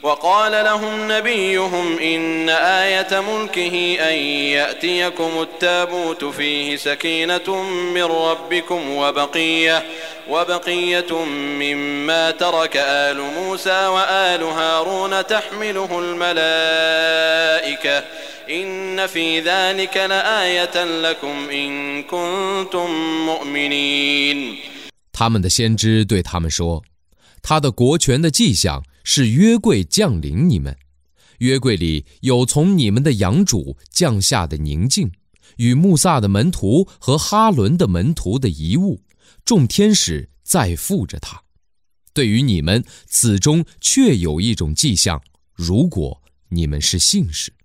وقال لهم نبيهم إن آية ملكه أن يأتيكم التابوت فيه سكينة من ربكم وبقية مما ترك آل موسى وآل هارون تحمله الملائكة إن في ذلك لآية لكم إن كنتم مؤمنين。 他们的先知对他们说，他的国权的迹象是约柜降临你们，约柜里有从你们的养主降下的宁静，与穆萨的门徒和哈伦的门徒的遗物，众天使在附着他。对于你们，此中确有一种迹象，如果你们是信士。